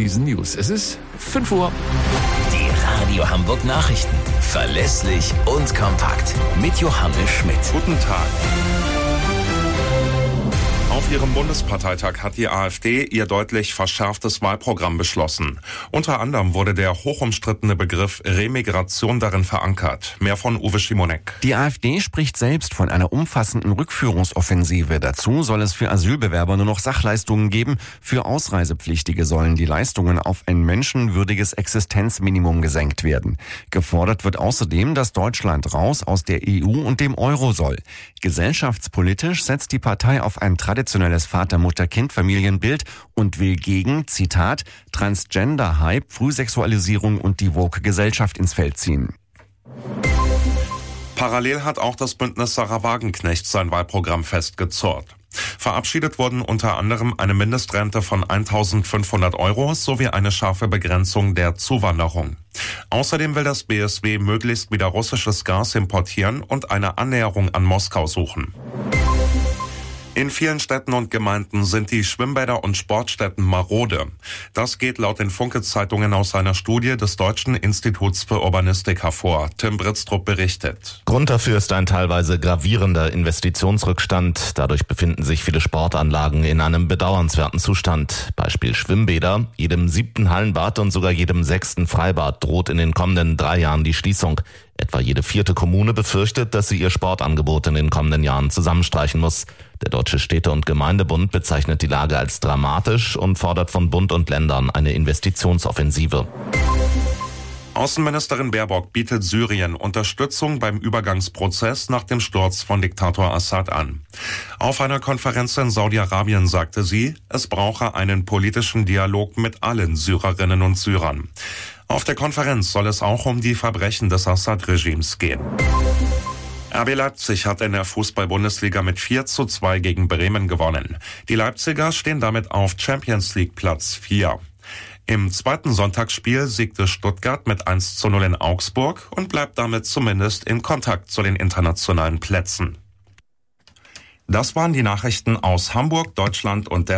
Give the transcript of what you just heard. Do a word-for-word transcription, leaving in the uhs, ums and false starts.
diesen News. Es ist fünf Uhr. Die Radio Hamburg Nachrichten. Verlässlich und kompakt. Mit Johannes Schmidt. Guten Tag. Auf ihrem Bundesparteitag hat die AfD ihr deutlich verschärftes Wahlprogramm beschlossen. Unter anderem wurde der hochumstrittene Begriff Remigration darin verankert. Mehr von Uwe Schimonek. Die AfD spricht selbst von einer umfassenden Rückführungsoffensive. Dazu soll es für Asylbewerber nur noch Sachleistungen geben. Für Ausreisepflichtige sollen die Leistungen auf ein menschenwürdiges Existenzminimum gesenkt werden. Gefordert wird außerdem, dass Deutschland raus aus der E U und dem Euro soll. Gesellschaftspolitisch setzt die Partei auf ein traditionelles Vater-Mutter-Kind-Familienbild und will gegen, Zitat, Transgender-Hype, Frühsexualisierung und die Woke-Gesellschaft ins Feld ziehen. Parallel hat auch das Bündnis Sarah Wagenknecht sein Wahlprogramm festgezurrt. Verabschiedet wurden unter anderem eine Mindestrente von eintausendfünfhundert Euro sowie eine scharfe Begrenzung der Zuwanderung. Außerdem will das B S W möglichst wieder russisches Gas importieren und eine Annäherung an Moskau suchen. In vielen Städten und Gemeinden sind die Schwimmbäder und Sportstätten marode. Das geht laut den Funke-Zeitungen aus einer Studie des Deutschen Instituts für Urbanistik hervor. Tim Britztrup berichtet. Grund dafür ist ein teilweise gravierender Investitionsrückstand. Dadurch befinden sich viele Sportanlagen in einem bedauernswerten Zustand. Beispiel Schwimmbäder. Jedem siebten Hallenbad und sogar jedem sechsten Freibad droht in den kommenden drei Jahren die Schließung. Etwa jede vierte Kommune befürchtet, dass sie ihr Sportangebot in den kommenden Jahren zusammenstreichen muss. Der Deutsche Städte- und Gemeindebund bezeichnet die Lage als dramatisch und fordert von Bund und Ländern eine Investitionsoffensive. Außenministerin Baerbock bietet Syrien Unterstützung beim Übergangsprozess nach dem Sturz von Diktator Assad an. Auf einer Konferenz in Saudi-Arabien sagte sie, es brauche einen politischen Dialog mit allen Syrerinnen und Syrern. Auf der Konferenz soll es auch um die Verbrechen des Assad-Regimes gehen. R B Leipzig hat in der Fußball-Bundesliga mit vier zu zwei gegen Bremen gewonnen. Die Leipziger stehen damit auf Champions League Platz vier. Im zweiten Sonntagsspiel siegte Stuttgart mit eins zu null in Augsburg und bleibt damit zumindest in Kontakt zu den internationalen Plätzen. Das waren die Nachrichten aus Hamburg, Deutschland und der